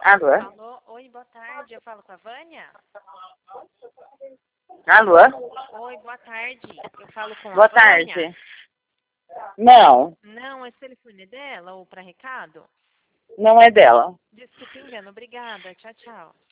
Alô? Alô, oi, boa tarde. Eu falo com a Vânia? Alô? Oi, boa tarde. Eu falo com Boa a Vânia? tarde. Não, Não, esse telefone é dela ou para recado? não é dela. Desculpe, engano. Obrigada. Tchau, tchau.